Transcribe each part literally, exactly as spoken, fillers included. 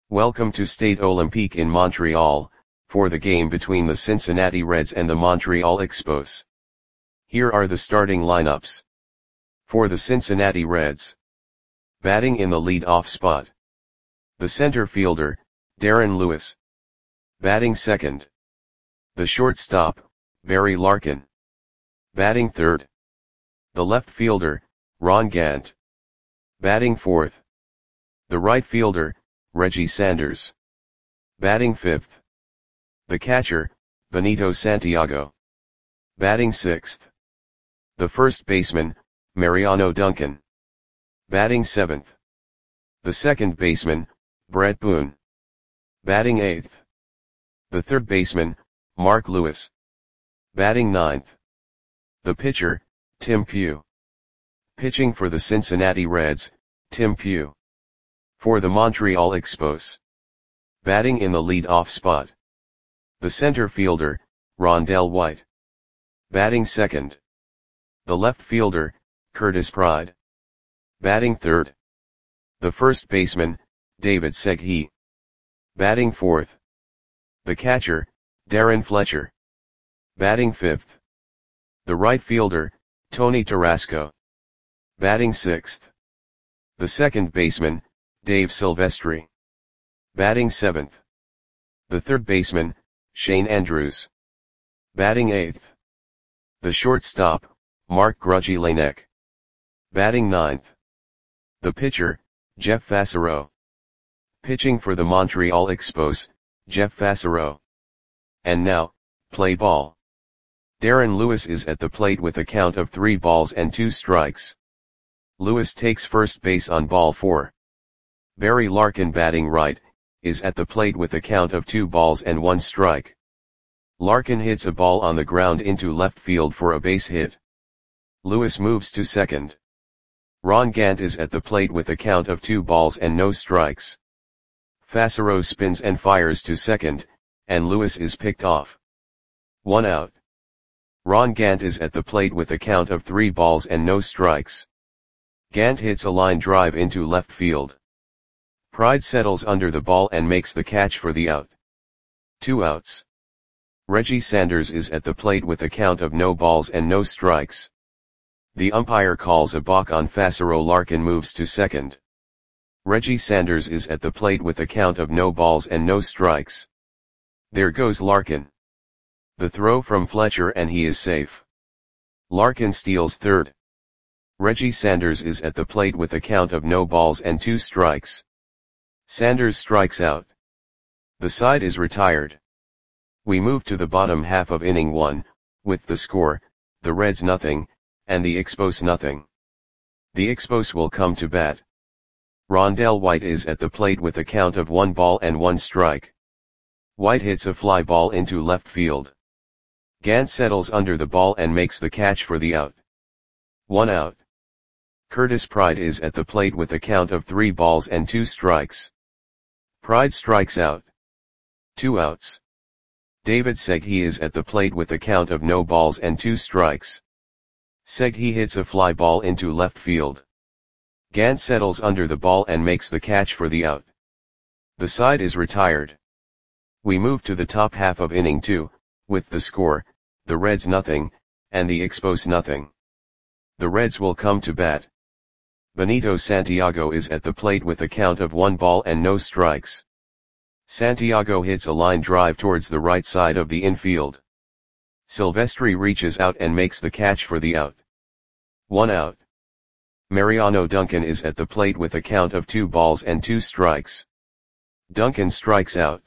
Welcome to Stade Olympique in Montreal, for the game between the Cincinnati Reds and the Montreal Expos. Here are the starting lineups. For the Cincinnati Reds. Batting in the lead-off spot. The center fielder, Darren Lewis. Batting second. The shortstop, Barry Larkin. Batting third. The left fielder, Ron Gant. Batting fourth. The right fielder, Reggie Sanders. Batting fifth. The catcher, Benito Santiago. Batting sixth. The first baseman, Mariano Duncan. Batting seventh. The second baseman, Brett Boone. Batting eighth. The third baseman, Mark Lewis. Batting ninth. The pitcher, Tim Pugh. Pitching for the Cincinnati Reds, Tim Pugh. For the Montreal Expos. Batting in the lead-off spot. The center fielder, Rondell White. Batting second. The left fielder, Curtis Pride. Batting third. The first baseman, David Segui. Batting fourth. The catcher, Darren Fletcher. Batting fifth. The right fielder, Tony Tarasco. Batting sixth. The second baseman, Dave Silvestri. Batting seventh. The third baseman, Shane Andrews. Batting eighth. The shortstop, Mark Grudgy Lanek. Batting ninth. The pitcher, Jeff Fassero. Pitching for the Montreal Expos, Jeff Fassero. And now, play ball. Darren Lewis is at the plate with a count of three balls and two strikes. Lewis takes first base on ball four. Barry Larkin, batting right, is at the plate with a count of two balls and one strike. Larkin hits a ball on the ground into left field for a base hit. Lewis moves to second. Ron Gant is at the plate with a count of two balls and no strikes. Fassero spins and fires to second, and Lewis is picked off. One out. Ron Gant is at the plate with a count of three balls and no strikes. Gant hits a line drive into left field. Pride settles under the ball and makes the catch for the out. Two outs. Reggie Sanders is at the plate with a count of no balls and no strikes. The umpire calls a balk on Fassero. Larkin moves to second. Reggie Sanders is at the plate with a count of no balls and no strikes. There goes Larkin. The throw from Fletcher and he is safe. Larkin steals third. Reggie Sanders is at the plate with a count of no balls and two strikes. Sanders strikes out. The side is retired. We move to the bottom half of inning one, with the score, the Reds nothing, and the Expos nothing. The Expos will come to bat. Rondell White is at the plate with a count of one ball and one strike. White hits a fly ball into left field. Gant settles under the ball and makes the catch for the out. One out. Curtis Pride is at the plate with a count of three balls and two strikes. Pride strikes out. Two outs. David Segui is at the plate with a count of no balls and two strikes. Segui hits a fly ball into left field. Gant settles under the ball and makes the catch for the out. The side is retired. We move to the top half of inning two, with the score, the Reds nothing, and the Expos nothing. The Reds will come to bat. Benito Santiago is at the plate with a count of one ball and no strikes. Santiago hits a line drive towards the right side of the infield. Silvestri reaches out and makes the catch for the out. One out. Mariano Duncan is at the plate with a count of two balls and two strikes. Duncan strikes out.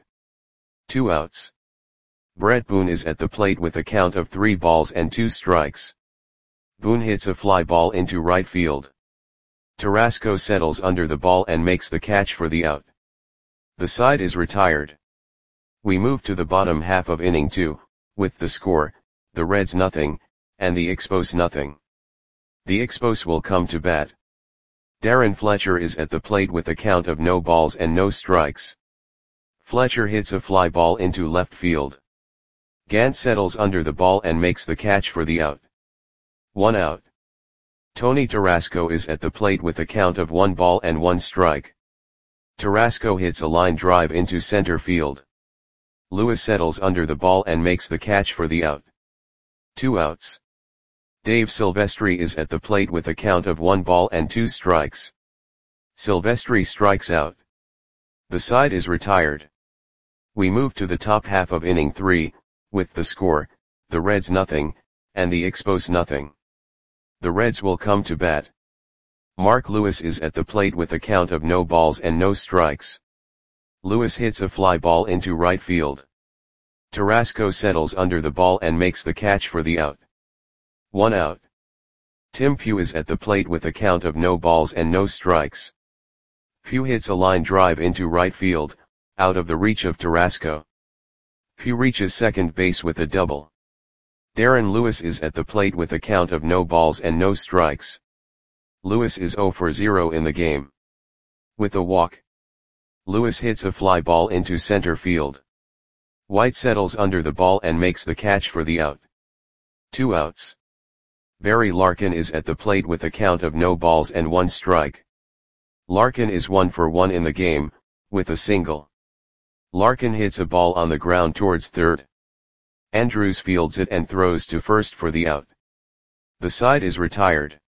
Two outs. Brett Boone is at the plate with a count of three balls and two strikes. Boone hits a fly ball into right field. Tarasco settles under the ball and makes the catch for the out. The side is retired. We move to the bottom half of inning two, with the score, the Reds nothing, and the Expos nothing. The Expos will come to bat. Darren Fletcher is at the plate with a count of no balls and no strikes. Fletcher hits a fly ball into left field. Gant settles under the ball and makes the catch for the out. One out. Tony Tarasco is at the plate with a count of one ball and one strike. Tarasco hits a line drive into center field. Lewis settles under the ball and makes the catch for the out. Two outs. Dave Silvestri is at the plate with a count of one ball and two strikes. Silvestri strikes out. The side is retired. We move to the top half of inning three, with the score, the Reds nothing, and the Expos nothing. The Reds will come to bat. Mark Lewis is at the plate with a count of no balls and no strikes. Lewis hits a fly ball into right field. Tarasco settles under the ball and makes the catch for the out. One out. Tim Pugh is at the plate with a count of no balls and no strikes. Pugh hits a line drive into right field, out of the reach of Tarasco. Pugh reaches second base with a double. Darren Lewis is at the plate with a count of no balls and no strikes. Lewis is zero for zero in the game. With a walk, Lewis hits a fly ball into center field. White settles under the ball and makes the catch for the out. Two outs. Barry Larkin is at the plate with a count of no balls and one strike. Larkin is one for one in the game, with a single. Larkin hits a ball on the ground towards third. Andrews fields it and throws to first for the out. The side is retired.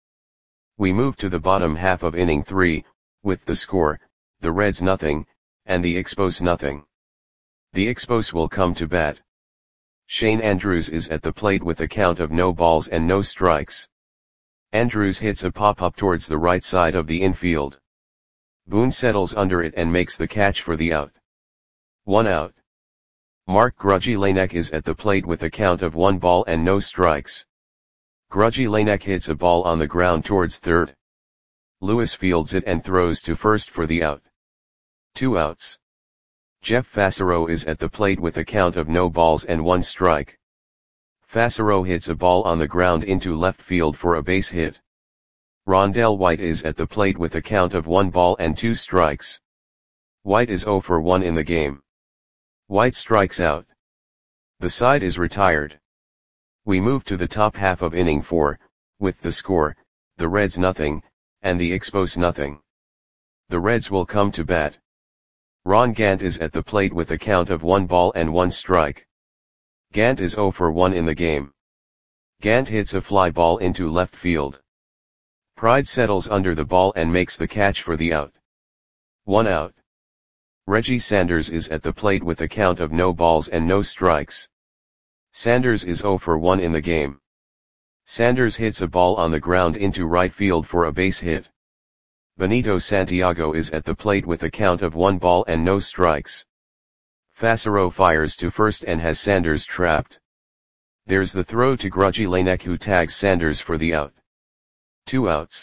We move to the bottom half of inning three, with the score, the Reds nothing, and the Expos nothing. The Expos will come to bat. Shane Andrews is at the plate with a count of no balls and no strikes. Andrews hits a pop-up towards the right side of the infield. Boone settles under it and makes the catch for the out. One out. Mark Grudzielanek is at the plate with a count of one ball and no strikes. Grudzielanek hits a ball on the ground towards third. Lewis fields it and throws to first for the out. Two outs. Jeff Fassero is at the plate with a count of no balls and one strike. Fassero hits a ball on the ground into left field for a base hit. Rondell White is at the plate with a count of one ball and two strikes. White is zero for one in the game. White strikes out. The side is retired. We move to the top half of inning four, with the score, the Reds nothing, and the Expos nothing. The Reds will come to bat. Ron Gant is at the plate with a count of one ball and one strike. Gant is zero for one in the game. Gant hits a fly ball into left field. Pride settles under the ball and makes the catch for the out. One out. Reggie Sanders is at the plate with a count of no balls and no strikes. Sanders is zero for one in the game. Sanders hits a ball on the ground into right field for a base hit. Benito Santiago is at the plate with a count of one ball and no strikes. Fassero fires to first and has Sanders trapped. There's the throw to Grudzielanek, who tags Sanders for the out. Two outs.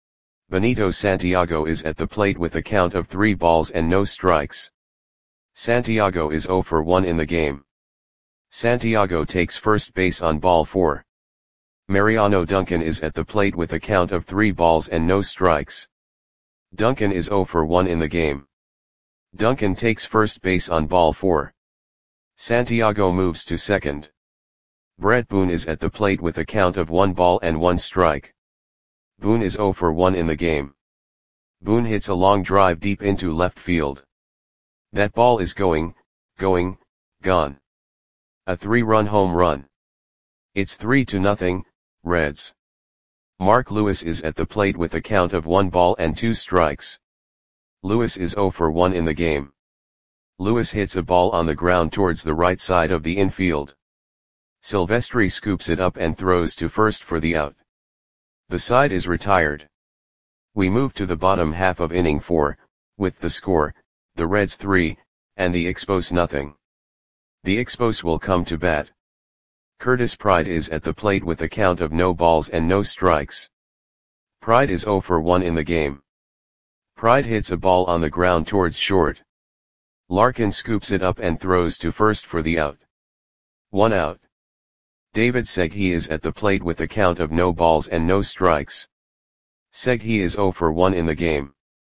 Benito Santiago is at the plate with a count of three balls and no strikes. Santiago is zero for one in the game. Santiago takes first base on ball four. Mariano Duncan is at the plate with a count of three balls and no strikes. Duncan is zero for one in the game. Duncan takes first base on ball four. Santiago moves to second. Brett Boone is at the plate with a count of one ball and one strike. Boone is zero for one in the game. Boone hits a long drive deep into left field. That ball is going, going, gone. A three-run home run. It's three to nothing, Reds. Mark Lewis is at the plate with a count of one ball and two strikes. Lewis is zero for one in the game. Lewis hits a ball on the ground towards the right side of the infield. Silvestri scoops it up and throws to first for the out. The side is retired. We move to the bottom half of inning four, with the score, the Reds three, and the Expos nothing. The Expos will come to bat. Curtis Pride is at the plate with a count of no balls and no strikes. Pride is zero for one in the game. Pride hits a ball on the ground towards short. Larkin scoops it up and throws to first for the out. One out. David Seghi is at the plate with a count of no balls and no strikes. Seghi is zero for one in the game.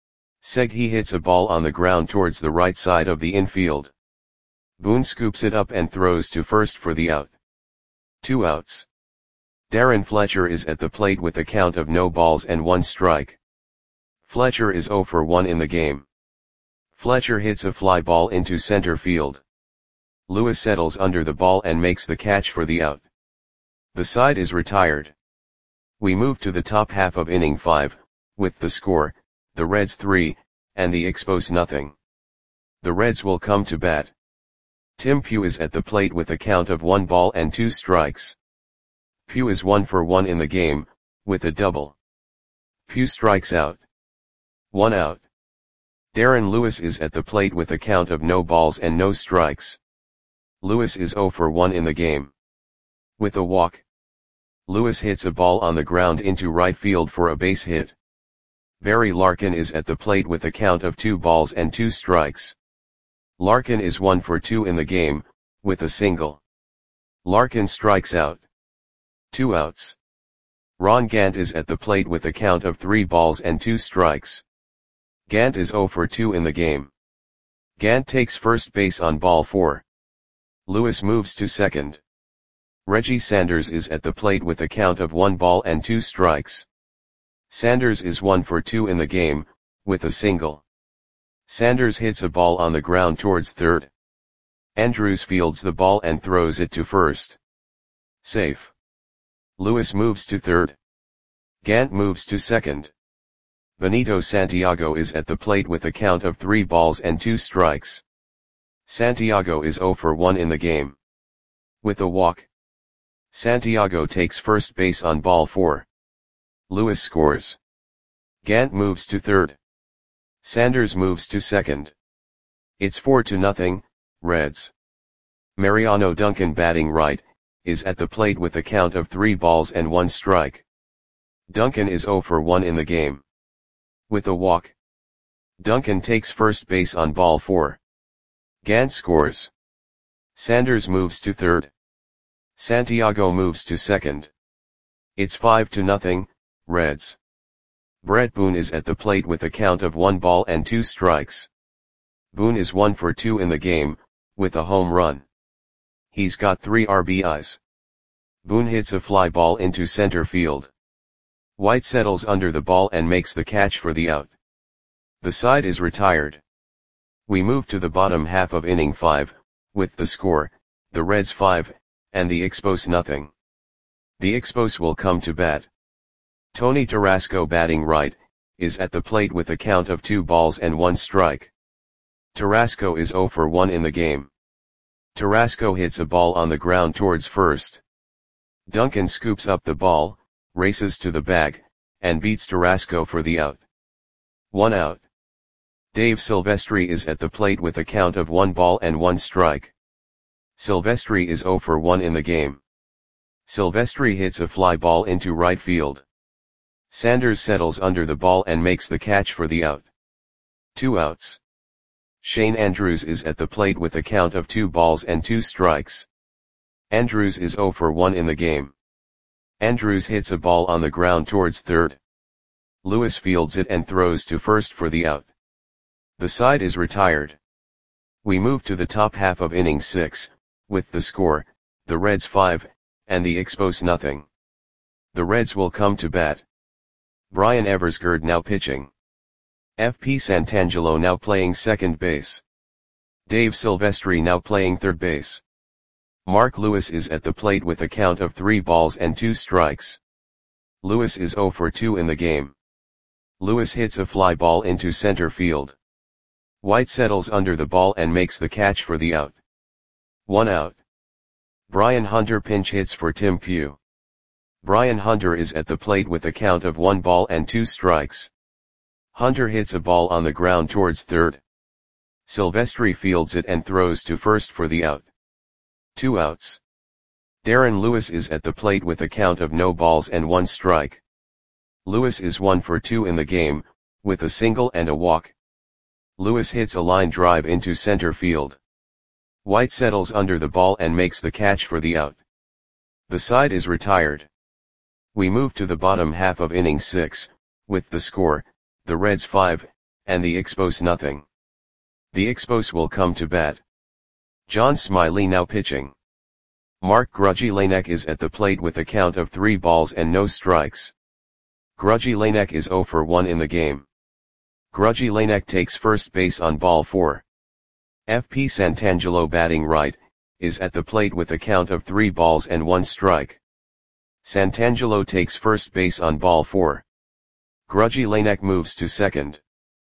Seghi hits a ball on the ground towards the right side of the infield. Boone scoops it up and throws to first for the out. Two outs. Darren Fletcher is at the plate with a count of no balls and one strike. Fletcher is zero for one in the game. Fletcher hits a fly ball into center field. Lewis settles under the ball and makes the catch for the out. The side is retired. We move to the top half of inning five, with the score, the Reds three, and the Expos nothing. The Reds will come to bat. Tim Pugh is at the plate with a count of one ball and two strikes. Pugh is one for one in the game, with a double. Pugh strikes out. One out. Darren Lewis is at the plate with a count of no balls and no strikes. Lewis is zero for one in the game. With a walk. Lewis hits a ball on the ground into right field for a base hit. Barry Larkin is at the plate with a count of two balls and two strikes. Larkin is one for two in the game, with a single. Larkin strikes out. Two outs. Ron Gant is at the plate with a count of three balls and two strikes. Gant is zero for two in the game. Gant takes first base on ball four. Lewis moves to second. Reggie Sanders is at the plate with a count of one ball and two strikes. Sanders is one for two in the game, with a single. Sanders hits a ball on the ground towards third. Andrews fields the ball and throws it to first. Safe. Lewis moves to third. Gant moves to second. Benito Santiago is at the plate with a count of three balls and two strikes. Santiago is zero for one in the game. With a walk. Santiago takes first base on ball four. Lewis scores. Gant moves to third. Sanders moves to second. It's four to nothing, Reds. Mariano Duncan, batting right, is at the plate with a count of three balls and one strike. Duncan is zero for one in the game. With a walk. Duncan takes first base on ball four. Gant scores. Sanders moves to third. Santiago moves to second. It's five to nothing, Reds. Brett Boone is at the plate with a count of one ball and two strikes. Boone is one for two in the game, with a home run. He's got three R B Is. Boone hits a fly ball into center field. White settles under the ball and makes the catch for the out. The side is retired. We move to the bottom half of inning five, with the score, the Reds five, and the Expos nothing. The Expos will come to bat. Tony Tarasco, batting right, is at the plate with a count of two balls and one strike. Tarasco is zero for one in the game. Tarasco hits a ball on the ground towards first. Duncan scoops up the ball, races to the bag, and beats Tarasco for the out. One out. Dave Silvestri is at the plate with a count of one ball and one strike. Silvestri is zero for one in the game. Silvestri hits a fly ball into right field. Sanders settles under the ball and makes the catch for the out. Two outs. Shane Andrews is at the plate with a count of two balls and two strikes. Andrews is zero for one in the game. Andrews hits a ball on the ground towards third. Lewis fields it and throws to first for the out. The side is retired. We move to the top half of inning six, with the score, the Reds five, and the Expos nothing. The Reds will come to bat. Brian Eversgerd now pitching. F P Santangelo now playing second base. Dave Silvestri now playing third base. Mark Lewis is at the plate with a count of three balls and two strikes. Lewis is zero for two in the game. Lewis hits a fly ball into center field. White settles under the ball and makes the catch for the out. One out. Brian Hunter pinch hits for Tim Pugh. Brian Hunter is at the plate with a count of one ball and two strikes. Hunter hits a ball on the ground towards third. Silvestri fields it and throws to first for the out. Two outs. Darren Lewis is at the plate with a count of no balls and one strike. Lewis is one for two in the game, with a single and a walk. Lewis hits a line drive into center field. White settles under the ball and makes the catch for the out. The side is retired. We move to the bottom half of inning six, with the score, the Reds five, and the Expos nothing. The Expos will come to bat. John Smiley now pitching. Mark Grudzielanek is at the plate with a count of three balls and no strikes. Grudzielanek is zero for one in the game. Grudgy Lanek takes first base on ball four. F P Santangelo batting right, is at the plate with a count of three balls and one strike. Santangelo takes first base on ball four. Grudgy Lanek moves to second.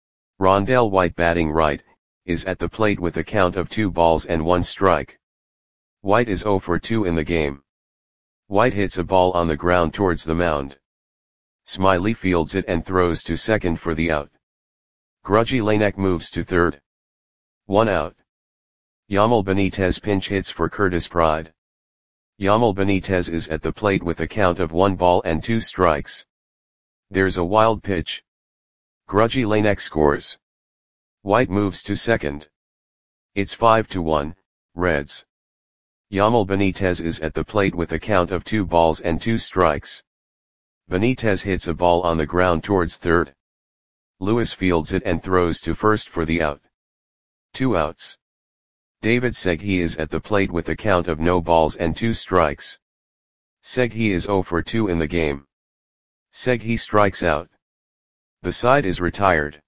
Rondell White batting right, is at the plate with a count of two balls and one strike. White is oh for two in the game. White hits a ball on the ground towards the mound. Smiley fields it and throws to second for the out. Grudgy Lanek moves to third. One out. Yamal Benitez pinch hits for Curtis Pride. Yamal Benitez is at the plate with a count of one ball and two strikes. There's a wild pitch. Grudgy Lanek scores. White moves to second. It's five to one, Reds. Yamal Benitez is at the plate with a count of two balls and two strikes. Benitez hits a ball on the ground towards third. Lewis fields it and throws to first for the out. Two outs. David Segui is at the plate with a count of no balls and two strikes. Segui is oh for two in the game. Segui strikes out. The side is retired.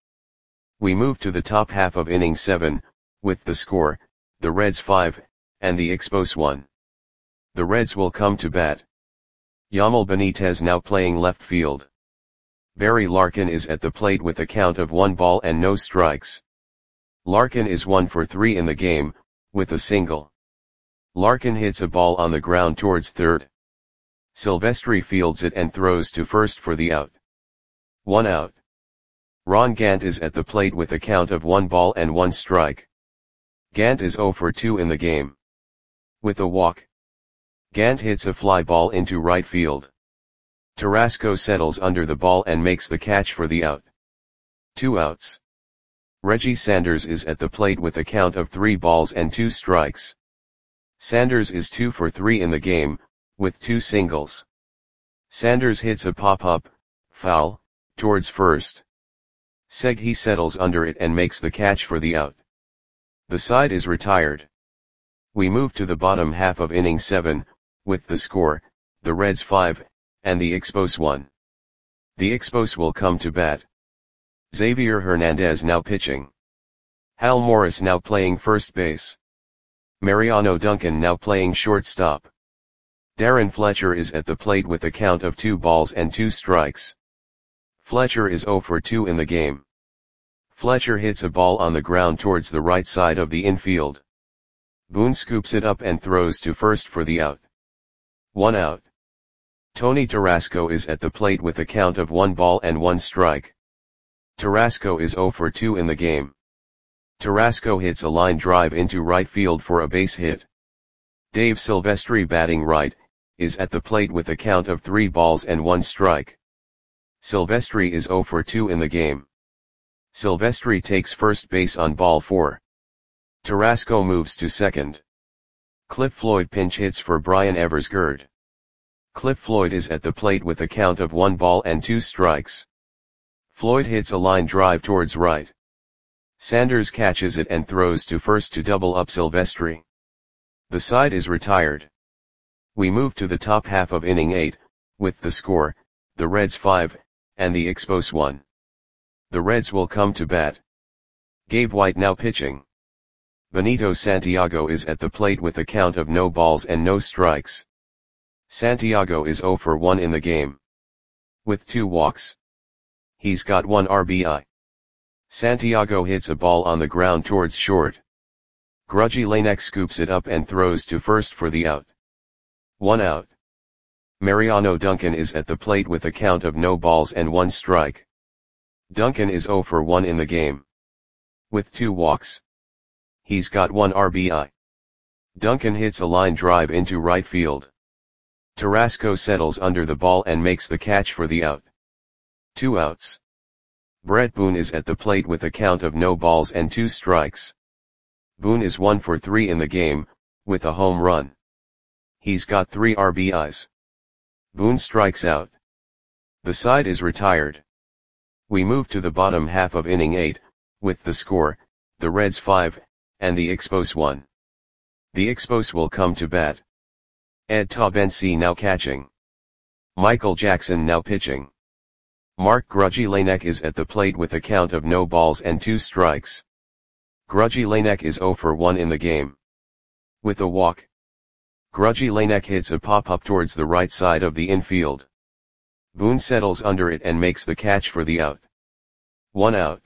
We move to the top half of inning seven, with the score, the Reds five, and the Expos one. The Reds will come to bat. Yamal Benitez now playing left field. Barry Larkin is at the plate with a count of one ball and no strikes. Larkin is one for three in the game, with a single. Larkin hits a ball on the ground towards third. Silvestri fields it and throws to first for the out. One out. Ron Gant is at the plate with a count of one ball and one strike. Gant is oh for two in the game. With a walk. Gant hits a fly ball into right field. Tarasco settles under the ball and makes the catch for the out. Two outs. Reggie Sanders is at the plate with a count of three balls and two strikes. Sanders is two for three in the game, with two singles. Sanders hits a pop-up, foul, towards first. Segui settles under it and makes the catch for the out. The side is retired. We move to the bottom half of inning seven, with the score, the Reds five, and the Expos one. The Expos will come to bat. Xavier Hernandez now pitching. Hal Morris now playing first base. Mariano Duncan now playing shortstop. Darren Fletcher is at the plate with a count of two balls and two strikes. Fletcher is oh for two in the game. Fletcher hits a ball on the ground towards the right side of the infield. Boone scoops it up and throws to first for the out. One out. Tony Tarasco is at the plate with a count of one ball and one strike. Tarasco is oh for two in the game. Tarasco hits a line drive into right field for a base hit. Dave Silvestri batting right, is at the plate with a count of three balls and one strike. Silvestri is oh for two in the game. Silvestri takes first base on ball four. Tarasco moves to second. Cliff Floyd pinch hits for Brian Eversgerd. Cliff Floyd is at the plate with a count of one ball and two strikes. Floyd hits a line drive towards right. Sanders catches it and throws to first to double up Silvestri. The side is retired. We move to the top half of inning eight, with the score, the Reds five, and the Expos one. The Reds will come to bat. Gabe White now pitching. Benito Santiago is at the plate with a count of no balls and no strikes. Santiago is oh for one in the game. With two walks. He's got one R B I. Santiago hits a ball on the ground towards short. Grudgy Lanek scoops it up and throws to first for the out. One out. Mariano Duncan is at the plate with a count of no balls and one strike. Duncan is oh for one in the game. With two walks. He's got one R B I. Duncan hits a line drive into right field. Tarasco settles under the ball and makes the catch for the out. Two outs. Brett Boone is at the plate with a count of no balls and two strikes. Boone is one for three in the game, with a home run. He's got three R B Is. Boone strikes out. The side is retired. We move to the bottom half of inning eight, with the score, the Reds five, and the Expos one. The Expos will come to bat. Ed Tabensi now catching. Michael Jackson now pitching. Marc Grujillanek is at the plate with a count of no balls and two strikes. Grujillanek is zero for one in the game. With a walk, Grujillanek hits a pop-up towards the right side of the infield. Boone settles under it and makes the catch for the out. One out.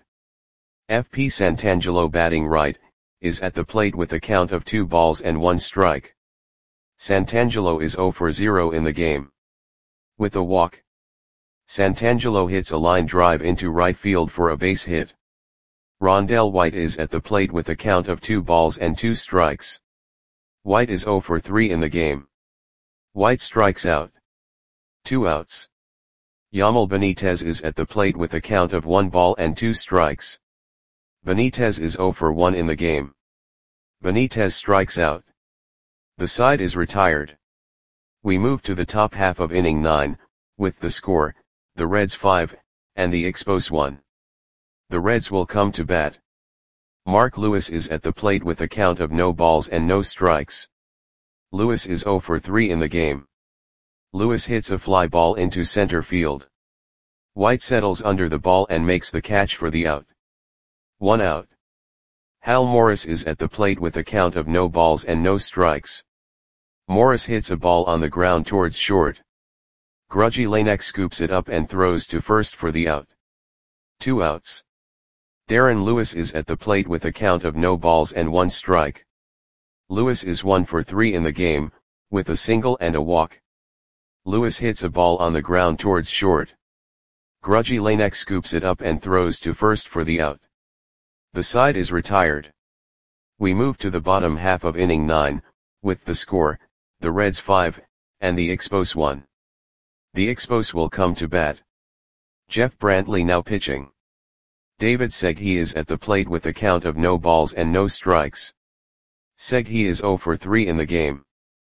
F P Santangelo, batting right, is at the plate with a count of two balls and one strike. Santangelo is zero for zero in the game. With a walk, Santangelo hits a line drive into right field for a base hit. Rondell White is at the plate with a count of two balls and two strikes. White is zero for three in the game. White strikes out. Two outs. Yamal Benitez is at the plate with a count of one ball and two strikes. Benitez is zero for one in the game. Benitez strikes out. The side is retired. We move to the top half of inning nine, with the score, the Reds five, and the Expos one. The Reds will come to bat. Mark Lewis is at the plate with a count of no balls and no strikes. Lewis is zero for three in the game. Lewis hits a fly ball into center field. White settles under the ball and makes the catch for the out. One out. Hal Morris is at the plate with a count of no balls and no strikes. Morris hits a ball on the ground towards short. Grujillanek scoops it up and throws to first for the out. Two outs. Darren Lewis is at the plate with a count of no balls and one strike. Lewis is one for three in the game, with a single and a walk. Lewis hits a ball on the ground towards short. Grujillanek scoops it up and throws to first for the out. The side is retired. We move to the bottom half of inning nine, with the score, the Reds five, and the Expos one. The Expos will come to bat. Jeff Brantley now pitching. David Segui is at the plate with a count of no balls and no strikes. Segui is zero for three in the game.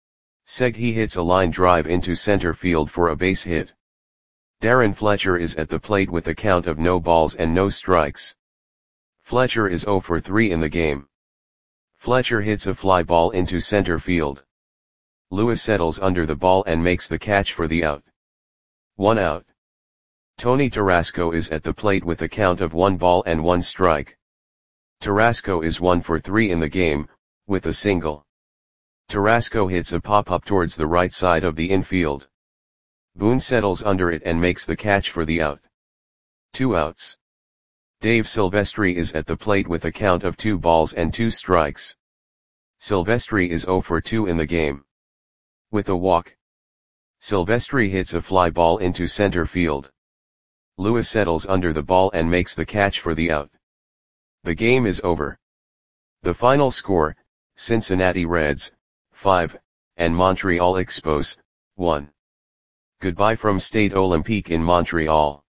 Segui hits a line drive into center field for a base hit. Darren Fletcher is at the plate with a count of no balls and no strikes. Fletcher is zero for three in the game. Fletcher hits a fly ball into center field. Lewis settles under the ball and makes the catch for the out. One out. Tony Tarasco is at the plate with a count of one ball and one strike. Tarasco is one for three in the game, with a single. Tarasco hits a pop-up towards the right side of the infield. Boone settles under it and makes the catch for the out. Two outs. Dave Silvestri is at the plate with a count of two balls and two strikes. Silvestri is zero for two in the game. With a walk, Silvestri hits a fly ball into center field. Lewis settles under the ball and makes the catch for the out. The game is over. The final score, Cincinnati Reds, five, and Montreal Expos, one. Goodbye from Stade Olympique in Montreal.